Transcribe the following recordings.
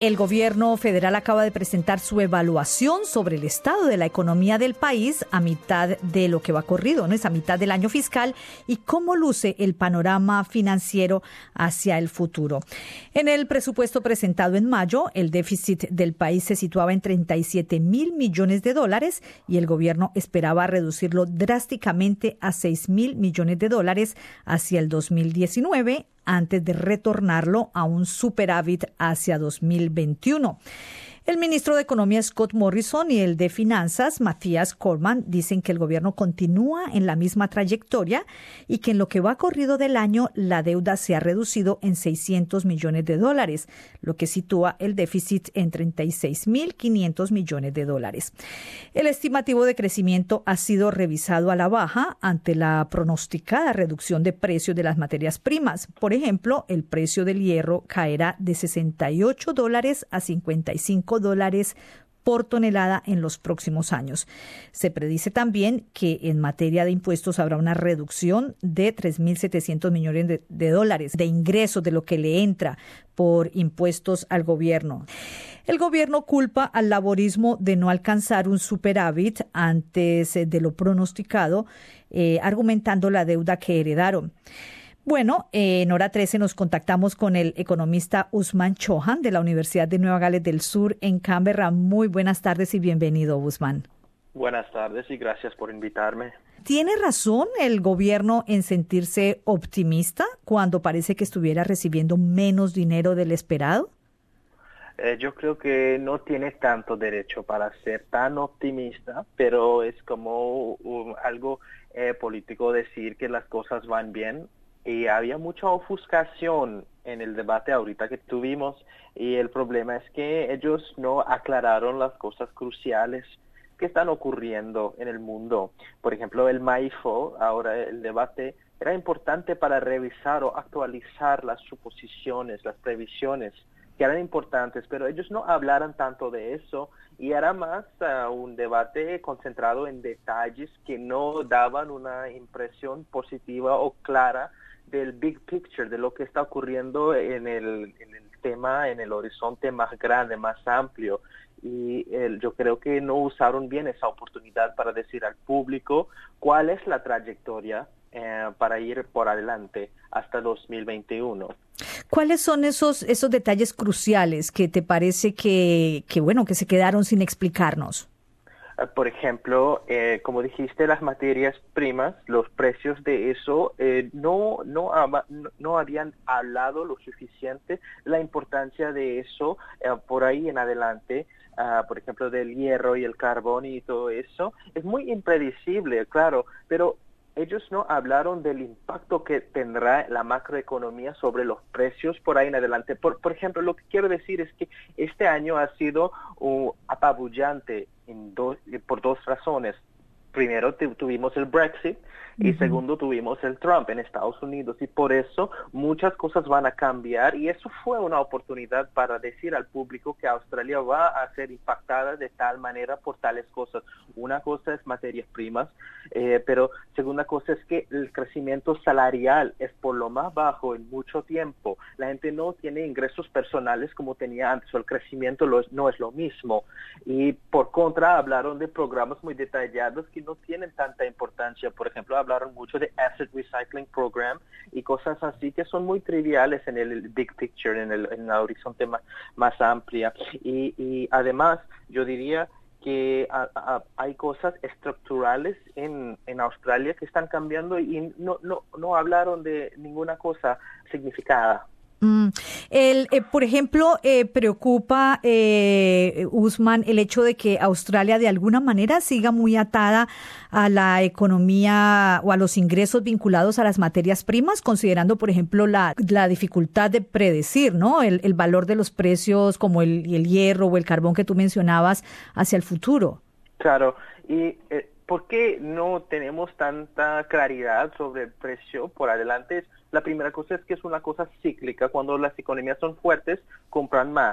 El gobierno federal acaba de presentar su evaluación sobre el estado de la economía del país a mitad de lo que va corrido, ¿no? Es a mitad del año fiscal y cómo luce el panorama financiero hacia el futuro. En el presupuesto presentado en mayo, el déficit del país se situaba en 37.000 millones de dólares y el gobierno esperaba reducirlo drásticamente a 6.000 millones de dólares hacia el 2019, antes de retornarlo a un superávit hacia 2021. El ministro de Economía Scott Morrison y el de Finanzas Matthias Cormann dicen que el gobierno continúa en la misma trayectoria y que en lo que va corrido del año la deuda se ha reducido en 600 millones de dólares, lo que sitúa el déficit en 36.500 millones de dólares. El estimativo de crecimiento ha sido revisado a la baja ante la pronosticada reducción de precios de las materias primas. Por ejemplo, el precio del hierro caerá de $68 a $55 por tonelada en los próximos años. Se predice también que en materia de impuestos habrá una reducción de 3.700 millones de dólares de ingresos de lo que le entra por impuestos al gobierno. El gobierno culpa al laborismo de no alcanzar un superávit antes de lo pronosticado, argumentando la deuda que heredaron. Bueno, en Hora 13 nos contactamos con el economista Usman Chauhan de la Universidad de Nueva Gales del Sur en Canberra. Muy buenas tardes y bienvenido, Usman. Buenas tardes y gracias por invitarme. ¿Tiene razón el gobierno en sentirse optimista cuando parece que estuviera recibiendo menos dinero del esperado? Yo creo que no tiene tanto derecho para ser tan optimista, pero es como algo político decir que las cosas van bien. Y había mucha ofuscación en el debate ahorita que tuvimos y el problema es que ellos no aclararon las cosas cruciales que están ocurriendo en el mundo. Por ejemplo, el MAIFO, ahora el debate, era importante para revisar o actualizar las suposiciones, las previsiones que eran importantes, pero ellos no hablaron tanto de eso y era más un debate concentrado en detalles que no daban una impresión positiva o clara del big picture, de lo que está ocurriendo en el tema, en el horizonte más grande, más amplio. Y yo creo que no usaron bien esa oportunidad para decir al público cuál es la trayectoria para ir por adelante hasta 2021. ¿Cuáles son esos detalles cruciales que te parece que se quedaron sin explicarnos? Por ejemplo, como dijiste, las materias primas, los precios de eso no habían hablado lo suficiente la importancia de eso por ahí en adelante. Por ejemplo, del hierro y el carbón y todo eso. Es muy impredecible, claro, pero ellos no hablaron del impacto que tendrá la macroeconomía sobre los precios por ahí en adelante. Por ejemplo, lo que quiero decir es que este año ha sido apabullante por dos razones. Primero tuvimos el Brexit y segundo tuvimos el Trump en Estados Unidos y por eso muchas cosas van a cambiar y eso fue una oportunidad para decir al público que Australia va a ser impactada de tal manera por tales cosas. Una cosa es materias primas, pero segunda cosa es que el crecimiento salarial es por lo más bajo en mucho tiempo. La gente no tiene ingresos personales como tenía antes, o el crecimiento no es lo mismo. Y por contra hablaron de programas muy detallados que no tienen tanta importancia. Por ejemplo, hablaron mucho de Asset Recycling Program y cosas así que son muy triviales en el big picture, en el horizonte más amplia. Y además, yo diría que hay cosas estructurales en Australia que están cambiando y no hablaron de ninguna cosa significada. Por ejemplo, preocupa, Usman, el hecho de que Australia de alguna manera siga muy atada a la economía o a los ingresos vinculados a las materias primas, considerando, por ejemplo, la dificultad de predecir, ¿no? El valor de los precios como el hierro o el carbón que tú mencionabas hacia el futuro. Claro, y ¿por qué no tenemos tanta claridad sobre el precio por adelante? La primera cosa es que es una cosa cíclica. Cuando las economías son fuertes, compran más.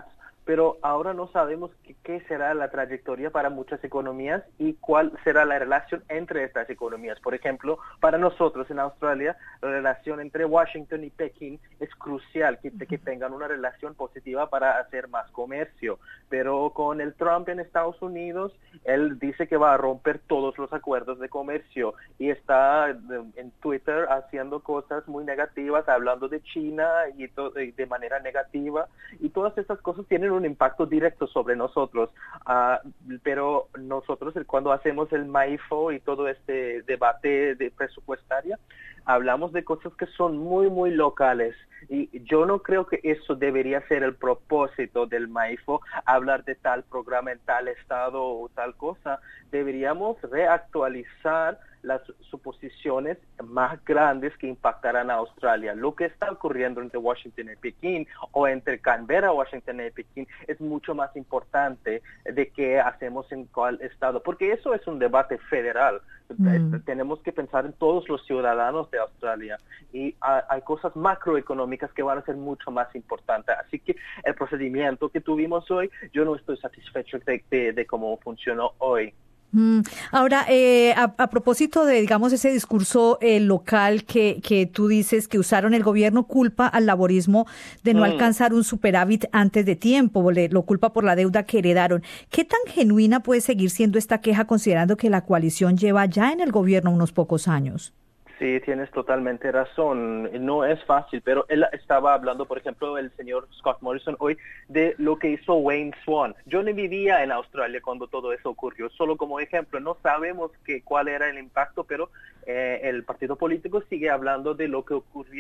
pero ahora no sabemos qué será la trayectoria para muchas economías y cuál será la relación entre estas economías. Por ejemplo, para nosotros en Australia, la relación entre Washington y Pekín es crucial, que tengan una relación positiva para hacer más comercio. Pero con el Trump en Estados Unidos, él dice que va a romper todos los acuerdos de comercio y está en Twitter haciendo cosas muy negativas, hablando de China y de manera negativa, y todas estas cosas tienen un impacto directo sobre nosotros. Pero nosotros cuando hacemos el MAIFO y todo este debate de presupuestaria, hablamos de cosas que son muy, muy locales. Y yo no creo que eso debería ser el propósito del MAIFO, hablar de tal programa en tal estado o tal cosa. Deberíamos reactualizar las suposiciones más grandes que impactarán a Australia. Lo que está ocurriendo entre Washington y Pekín o entre Canberra, Washington y Pekín es mucho más importante de qué hacemos en cuál estado, porque eso es un debate federal. Tenemos que pensar en todos los ciudadanos de Australia y hay cosas macroeconómicas que van a ser mucho más importantes. Así que el procedimiento que tuvimos hoy, yo no estoy satisfecho de cómo funcionó hoy. Ahora, a propósito de, digamos, ese discurso local que tú dices que usaron, el gobierno culpa al laborismo de no alcanzar un superávit antes de tiempo, lo culpa por la deuda que heredaron. ¿Qué tan genuina puede seguir siendo esta queja considerando que la coalición lleva ya en el gobierno unos pocos años? Sí, tienes totalmente razón. No es fácil, pero él estaba hablando, por ejemplo, el señor Scott Morrison hoy, de lo que hizo Wayne Swan. Yo no vivía en Australia cuando todo eso ocurrió. Solo como ejemplo, no sabemos cuál era el impacto, pero el partido político sigue hablando de lo que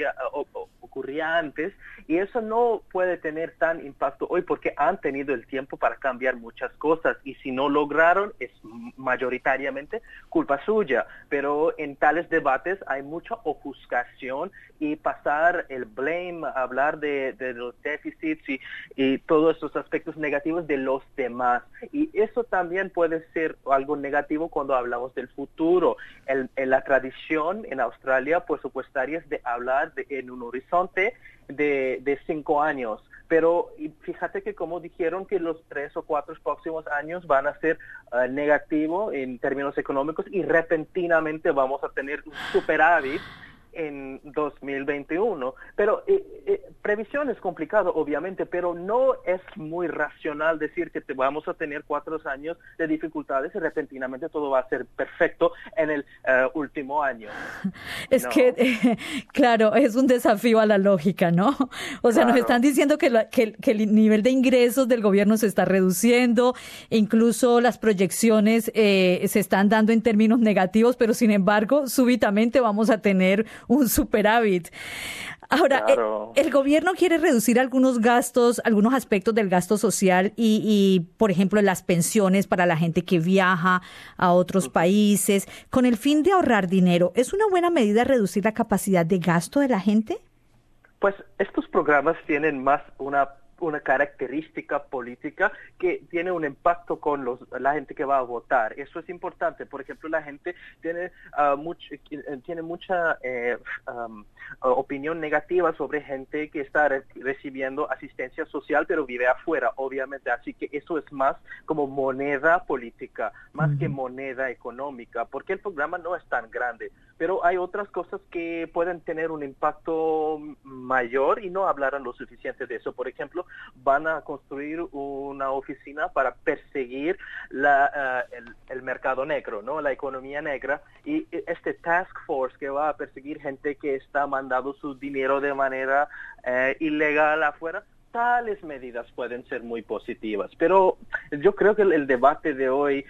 ocurría antes, y eso no puede tener tan impacto hoy porque han tenido el tiempo para cambiar muchas cosas, y si no lograron es mayoritariamente culpa suya. Pero en tales debates hay mucha ofuscación y pasar el blame, hablar de los déficits y todos estos aspectos negativos de los demás. Y eso también puede ser algo negativo cuando hablamos del futuro. La tradición en Australia presupuestaria es de hablar en un horizonte de 5 años. Pero fíjate que como dijeron que los 3 o 4 próximos años van a ser negativos en términos económicos y repentinamente vamos a tener un superávit en 2021. Pero previsión es complicado, obviamente, pero no es muy racional decir que vamos a tener 4 años de dificultades y repentinamente todo va a ser perfecto en el último año. Es ¿no? que, claro, es un desafío a la lógica, ¿no? O sea, Claro. nos están diciendo que el nivel de ingresos del gobierno se está reduciendo, e incluso las proyecciones se están dando en términos negativos, pero sin embargo, súbitamente vamos a tener un superávit. Ahora, Claro. el gobierno quiere reducir algunos gastos, algunos aspectos del gasto social y, por ejemplo, las pensiones para la gente que viaja a otros países, con el fin de ahorrar dinero. ¿Es una buena medida reducir la capacidad de gasto de la gente? Pues estos programas tienen más una característica política que tiene un impacto con la gente que va a votar. Eso es importante. Por ejemplo, la gente tiene mucha opinión negativa sobre gente que está recibiendo asistencia social pero vive afuera, obviamente. Así que eso es más como moneda política, más que moneda económica, porque el programa no es tan grande. Pero hay otras cosas que pueden tener un impacto mayor y no hablaron lo suficiente de eso. Por ejemplo, van a construir una oficina para perseguir el mercado negro, ¿no? La economía negra, y este task force que va a perseguir gente que está mandando su dinero de manera ilegal afuera. Tales medidas pueden ser muy positivas, pero yo creo que el debate de hoy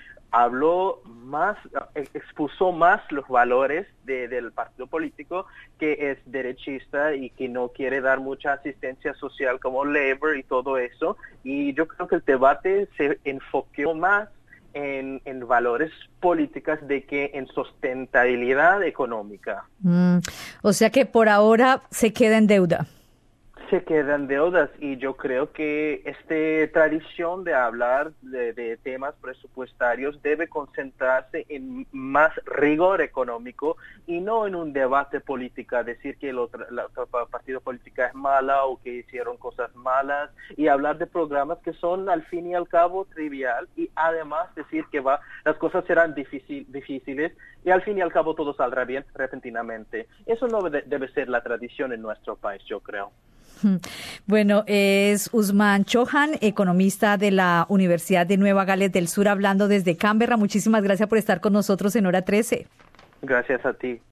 expuso más los valores del partido político, que es derechista y que no quiere dar mucha asistencia social como Labour y todo eso. Y yo creo que el debate se enfocó más en valores políticas de que en sustentabilidad económica. O sea que por ahora se queda en deuda. se quedan deudas y yo creo que esta tradición de hablar de temas presupuestarios debe concentrarse en más rigor económico y no en un debate político, decir que la otra partido política es mala o que hicieron cosas malas y hablar de programas que son al fin y al cabo trivial y además decir que las cosas serán difíciles y al fin y al cabo todo saldrá bien repentinamente. Eso no debe ser la tradición en nuestro país, yo creo. Bueno, es Usman Chauhan, economista de la Universidad de Nueva Gales del Sur, hablando desde Canberra. Muchísimas gracias por estar con nosotros en Hora 13. Gracias a ti.